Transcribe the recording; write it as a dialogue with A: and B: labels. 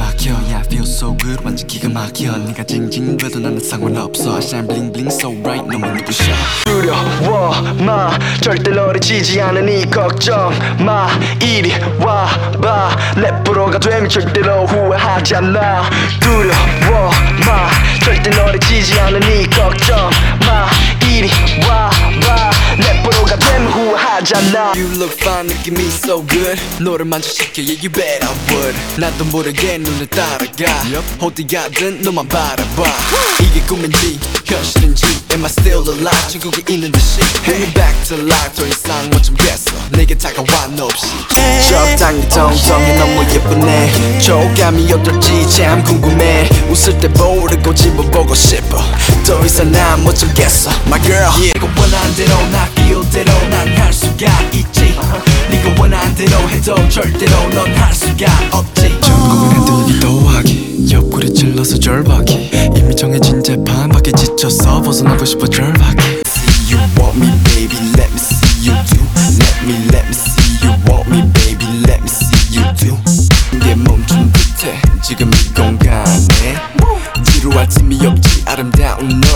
A: 막혀 Yeah I feel so good 완전 기가 막혀 네가 징징대도 나는 상관없어 Shine bling bling so bright 너무 눈부셔
B: 두려워 마 절대 너를 지지 않으니 걱정 마 이리 와봐 내 프로가 되면 절대로 후회하지 않아 두려워 마 절대 너를 지지 않으니 걱정 마 이리 와봐 내 프로가 되면 후회하지 않아
A: You look fine 느낌이 so good 너를 만족시켜 yeah you bet I would 나도 모르게 눈을 따라가 어디 가든 너만 바라봐 이게 꿈인지 현실인지 Am I still alive 중국에 있는 듯이 Bring me back to life 더 이상 못 참겠어 내게 다가와 너 없이
B: 적당히 텅텅해 너무 예쁘네 촉감이 어떨지 참 궁금해 웃을 때 모르고 집어보고 싶어 더 이상 난 못 참겠어 My girl
A: 네가 원하는 대로 나 feel 대로 난 할 수가 있지 네가 원하는 대로 해도 절대로 넌 할 수가 없지 전국을 흔들리기도 하기 옆구리 찔러서 절박이 이미 정해진 재판 밖에 지쳐서 벗어나고 싶어 절박이 See you want me baby let me see you do let me see you want me baby let me see you do 내 멈춘 듯해 지금 이 공간에 지루할 틈이 없지 아름다운 너